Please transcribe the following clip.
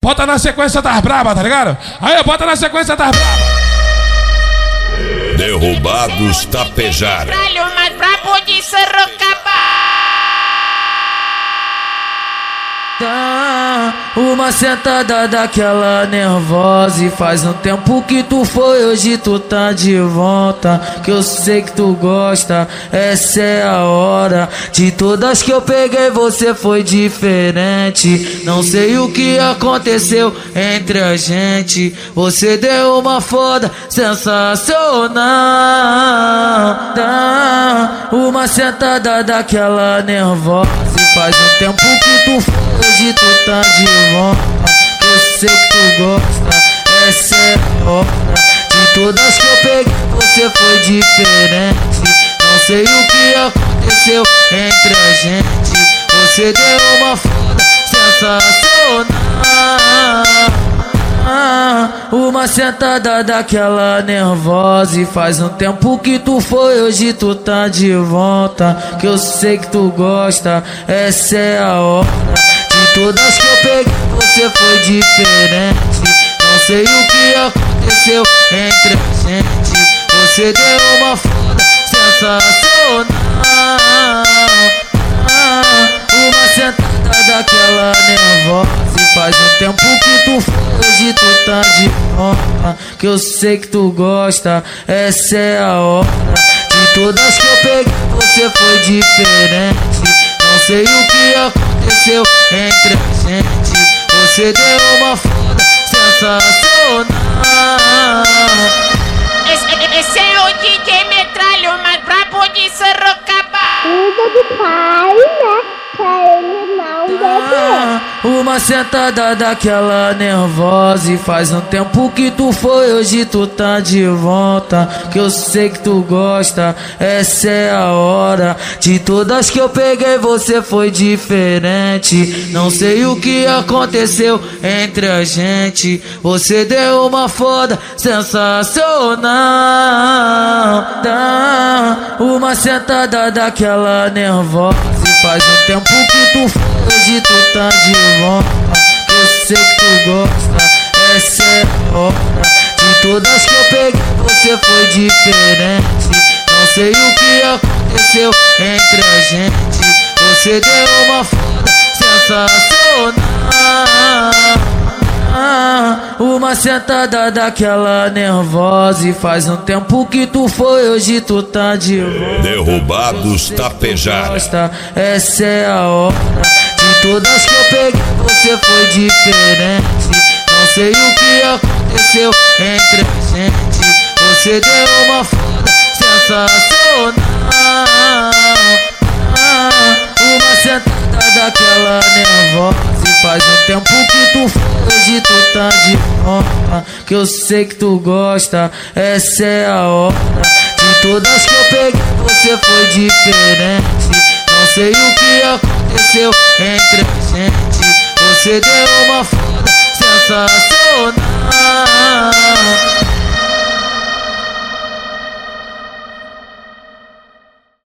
bota na sequência das braba, tá ligado? Aí, bota na sequência das braba. Derrubados Tapejara. O mais brabo de Sorocaba. Dá uma sentada daquela nervosa e faz um tempo que tu foi, hoje tu tá de volta. Que eu sei que tu gosta, essa é a hora. De todas que eu peguei você foi diferente. Não sei o que aconteceu entre a gente. Você deu uma foda sensacional. Dá uma sentada daquela nervosa e faz um tempo que tu foi, hoje tu tá de volta. Eu sei que tu gosta, essa é a hora. De todas que eu peguei você foi diferente. Não sei o que aconteceu entre a gente. Você deu uma foda sensacional. Uma sentada daquela nervosa e faz um tempo que tu foi, hoje tu tá de volta. Que eu sei que tu gosta, essa é a hora. De todas que eu peguei você foi diferente. Não sei o que aconteceu entre a gente. Você deu uma foda sensacional. Uma sentada daquela nervosa e faz um tempo que tu foi, hoje tu tá de volta. Que eu sei que tu gosta, essa é a hora. De todas que eu peguei você foi diferente. Não sei o que aconteceu entre a gente. Você deu uma foda sensacional. Esse é o DJ Metralha, o mais brabo de Sorocaba. Cuida do pai, né? Pra ele não beber. Uma sentada daquela nervosa e faz um tempo que tu foi, hoje tu tá de volta. Que eu sei que tu gosta, essa é a hora. De todas que eu peguei você foi diferente. Não sei o que aconteceu entre a gente. Você deu uma foda sensacional. Dá uma sentada daquela nervosa e faz um tempo que tu foi, hoje tu tá de volta. Eu sei que tu gosta, essa é a hora. De todas que eu peguei você foi diferente. Não sei o que aconteceu entre a gente. Você deu uma foda sensacional. Uma sentada daquela nervosa e faz um tempo que tu foi, hoje tu tá de volta. Derrubados Tapejara. Essa é a hora. De todas que eu peguei você foi diferente. Não sei o que aconteceu entre a gente. Você deu uma foda sensacional. Uma sentada daquela nervosa e faz um tempo que tu foi, hoje tu tá de volta. Que eu sei que tu gosta, essa é a hora. De todas que eu peguei você foi diferente. Não sei o que aconteceu entre a gente. Você deu uma foda sensacional.